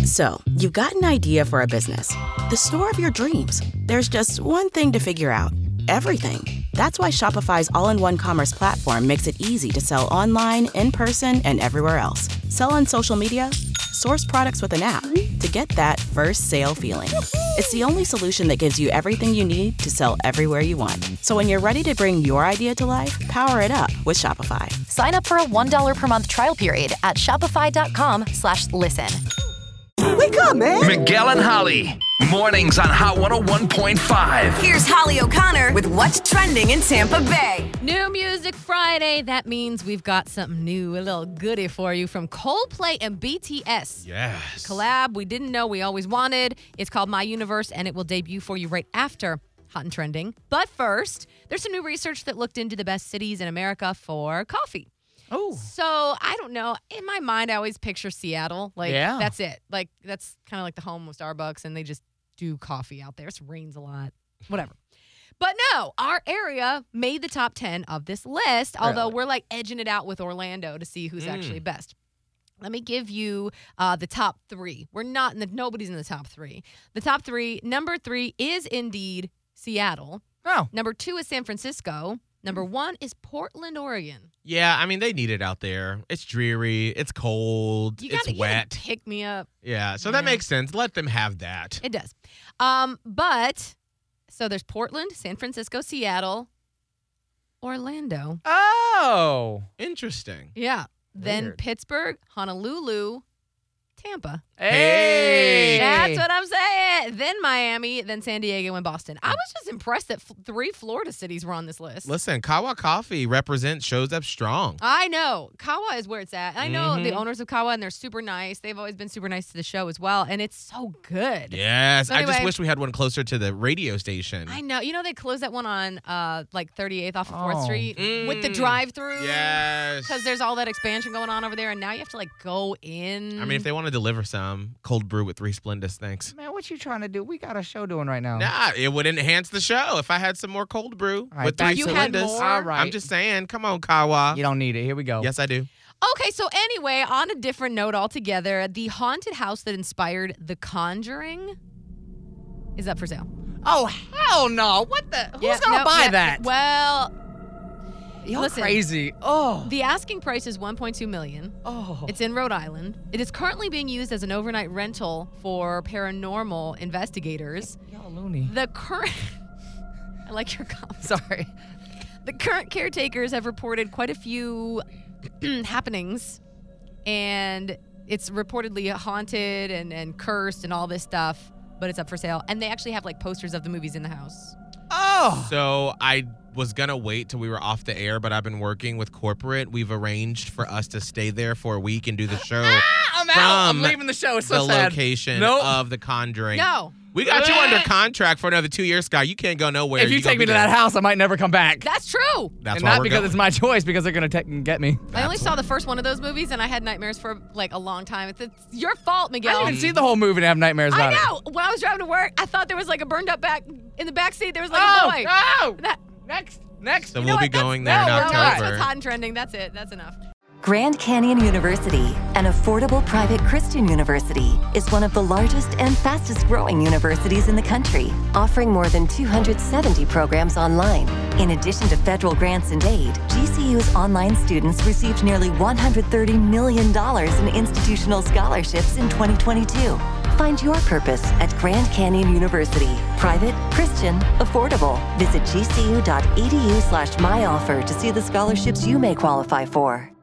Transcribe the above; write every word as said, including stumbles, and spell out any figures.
So, you've got an idea for a business. The store of your dreams. There's just one thing to figure out. Everything. That's why Shopify's all-in-one commerce platform makes it easy to sell online, in person, and everywhere else. Sell on social media, source products with an app to get that first sale feeling. It's the only solution that gives you everything you need to sell everywhere you want. So when you're ready to bring your idea to life, power it up with Shopify. Sign up for a one dollar per month trial period at shopify.com slash listen. Wake up, man. Miguel and Holly. Mornings on Hot one oh one point five. Here's Holly O'Connor with What's Trending in Tampa Bay. New Music Friday. That means we've got something new, a little goodie for you from Coldplay and B T S. Yes. Collab we didn't know we always wanted. It's called My Universe, and it will debut for you right after Hot and Trending. But first, there's some new research that looked into the best cities in America for coffee. Oh. So, I don't know. In my mind, I always picture Seattle. Like, Yeah. that's it. Like, that's kind of like the home of Starbucks, and they just do coffee out there. It rains a lot. Whatever. But no, our area made the top ten of this list, although Really? we're like edging it out with Orlando to see who's Mm. actually best. Let me give you uh, the top three. We're not in the, nobody's in the top three. The top three, number three is indeed Seattle. Oh. Number two is San Francisco. Number one is Portland, Oregon. Yeah, I mean, they need it out there. It's dreary. It's cold. You it's gotta, you wet. gotta pick me up. Yeah, so Yeah. that makes sense. Let them have that. It does. Um, but, so there's Portland, San Francisco, Seattle, Orlando. Oh. Interesting. Yeah. Then Weird. Pittsburgh, Honolulu, Tampa. Hey. That's what I'm saying. Then Miami, then San Diego, and Boston. I was just impressed that f- three Florida cities were on this list. Listen, Kawa Coffee represents, shows up strong. I know. Kawa is where it's at. I know Mhm. the owners of Kawa, and they're super nice. They've always been super nice to the show as well, and it's so good. Yes. So I just anyway- wish we had one closer to the radio station. I know. You know they closed that one on uh, like thirty-eighth off of fourth Oh. Street with the Mm. drive-through. Yes. Because there's all that expansion going on over there, and now you have to like go in. I mean, if they want to deliver some cold brew with three Splendors, thanks. Man, what you trying to do? We got a show doing right now. Nah, it would enhance the show if I had some more cold brew All right, with back- three You had cylinders. more? All right. I'm just saying, come on, Kawa. You don't need it. Here we go. Yes, I do. Okay, so anyway, on a different note altogether, the haunted house that inspired The Conjuring is up for sale. Oh, hell no. What the? Who's Yeah, going to no, buy yeah, that? Well, You're listen. crazy. Oh. the asking price is one point two million dollars. Oh. It's in Rhode Island. It is currently being used as an overnight rental for paranormal investigators. Y'all loony. The current I like your comments. Sorry. The current caretakers have reported quite a few happenings, and it's reportedly haunted and, and cursed and all this stuff, but it's up for sale. And they actually have like posters of the movies in the house. Oh. So I was going to wait till we were off the air, but I've been working with corporate. We've arranged for us to stay there for a week and do the show I'm out. I'm from leaving the show. It's so the sad. location Nope. of The Conjuring. No. We got you under contract for another two years, Sky. You can't go nowhere. If you, You take gonna me be to there. that house, I might never come back. That's true. That's and why not we're because going. it's my choice, because they're going to take and get me. I only saw the first one of those movies, and I had nightmares for like a long time. It's, it's your fault, I Miguel. didn't even see the whole movie and have nightmares I about it. know. When I was driving to work, I thought there was like a burned up back in the back seat. There was like Oh, a boy. no. That- Next. Next. So you we'll know be what? That's- going there in no, we're No, not. that's October. what's hot and trending. That's it. That's enough. Grand Canyon University, an affordable private Christian university, is one of the largest and fastest growing universities in the country, offering more than two hundred seventy programs online. In addition to federal grants and aid, G C U's online students received nearly one hundred thirty million dollars in institutional scholarships in twenty twenty-two. Find your purpose at Grand Canyon University. Private, Christian, affordable. Visit gcu.edu slash myoffer to see the scholarships you may qualify for.